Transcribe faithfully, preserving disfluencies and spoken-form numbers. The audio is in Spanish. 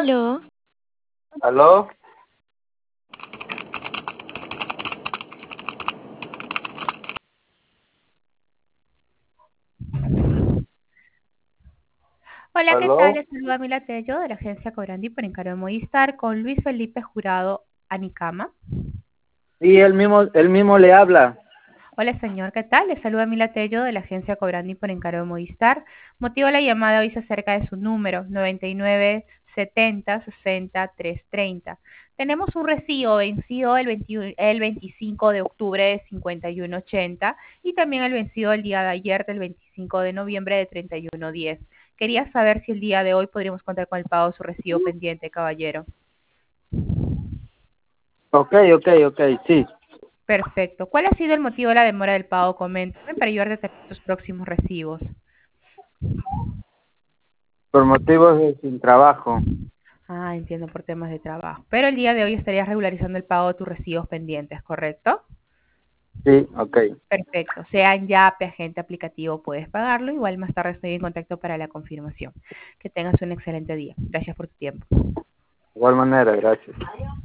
Aló. ¿Aló? Hola, ¿qué tal? ¿Aló? Les saluda Mila Tello de la agencia Cobrandi por encargo de Movistar con Luis Felipe Jurado Anicama. Sí, él mismo, él mismo le habla. Hola, señor, ¿qué tal? Les saluda Mila Tello de la agencia Cobrandi por encargo de Movistar. Motivo de la llamada hoy se acerca de su número noventa y nueve setenta sesenta trescientos treinta. Tenemos un recibo vencido el, veintiuno el veinticinco de octubre de cincuenta y uno ochenta y también el vencido el día de ayer del veinticinco de noviembre de treinta y uno diez. Quería saber si el día de hoy podríamos contar con el pago de su recibo pendiente, caballero. Ok, ok, ok, sí. Perfecto. ¿Cuál ha sido el motivo de la demora del pago? Coméntame para ayudar a detectar tus próximos recibos. Por motivos de sin trabajo. Ah, entiendo, por temas de trabajo. Pero el día de hoy estarías regularizando el pago de tus recibos pendientes, ¿correcto? Sí, ok. Perfecto. Sea en Yape, agente aplicativo, puedes pagarlo. Igual más tarde estoy en contacto para la confirmación. Que tengas un excelente día. Gracias por tu tiempo. De igual manera, gracias.